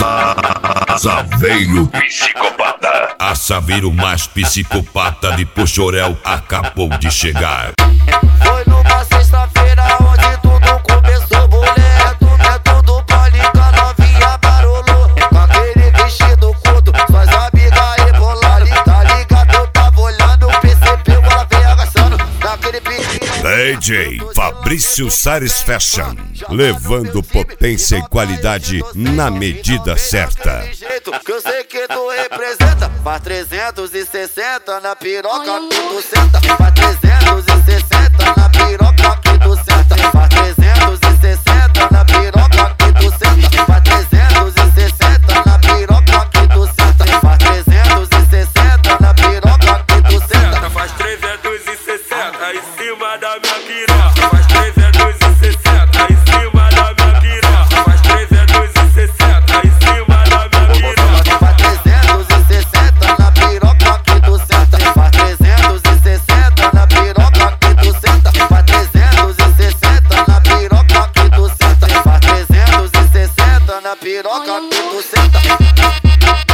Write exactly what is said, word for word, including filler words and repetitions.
Saveiro psicopata. A Saveiro mais psicopata de Pochorel acabou de chegar. Foi numa sexta-feira onde tudo começou, mulher. Tudo é tudo palica, novinha barulho. Com aquele vestido curto, suas amigas rebolando. Tá ligado, eu tava olhando, percebeu, ela veio agaçando naquele pique. D J Fabrício Sares Fashion, levando potência e qualidade na medida certa. Que eu sei que tu representa. Faz trezentos e sessenta na piroca que tu senta. Faz trezentos e sessenta na piroca que tu senta. Faz trezentos e sessenta na piroca que tu senta. Faz trezentos e sessenta na piroca que tu senta. Faz trezentos e sessenta na piroca que tu senta. Faz trezentos e sessenta em cima da minha piroca. Faz trezentos e sessenta em cima da minha piroca. Faz trezentos e sessenta em cima da minha piroca. Faz trezentos e sessenta na piroca que tu senta. Faz trezentos e sessenta na piroca que tu senta. Faz trezentos e sessenta na piroca que tu senta. Faz trezentos e sessenta na piroca que tu senta.